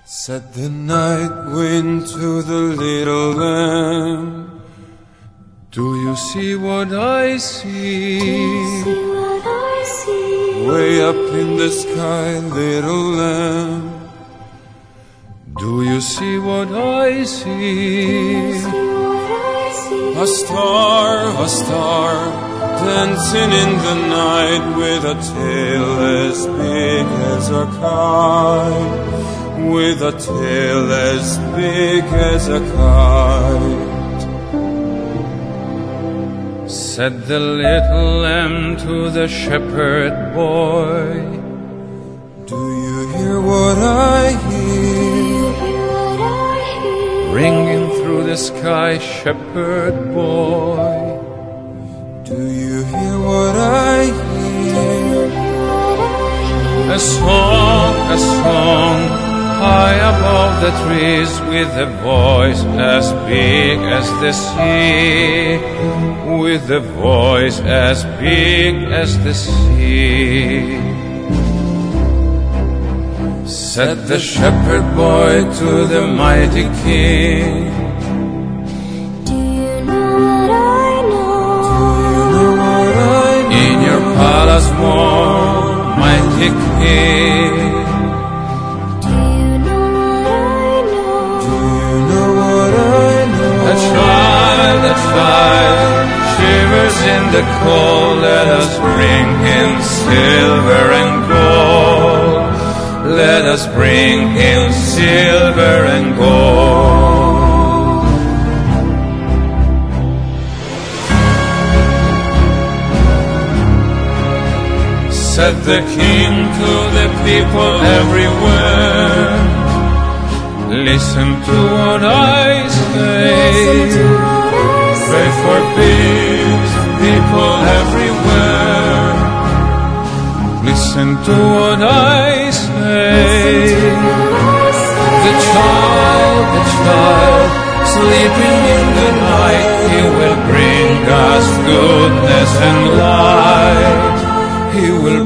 Said the night wind to the little lamb, do you see what I see? Way up in the sky, little lamb, do you see what I see? A star, dancing in the night with a tail as big as a kite, with a tail as big as a kite. Said the little lamb to the shepherd boy, do you hear what I hear? Ringing through the sky, shepherd boy, do you hear what I hear? A song, high above the trees, with a voice as big as the sea, with a voice as big as the sea. Said the shepherd boy to the mighty king, do you know what I know? Do you know what I know? In your palace wall, mighty king, Do you know what I know? do you know what I know? A child shivers in the cold. Let us bring him silver and gold. Let us bring him silver and gold. Said the king to the people everywhere, listen to what I say. Pray for peace, people everywhere. Listen to what I say. The child, sleeping in the night, he will bring us goodness and light. He will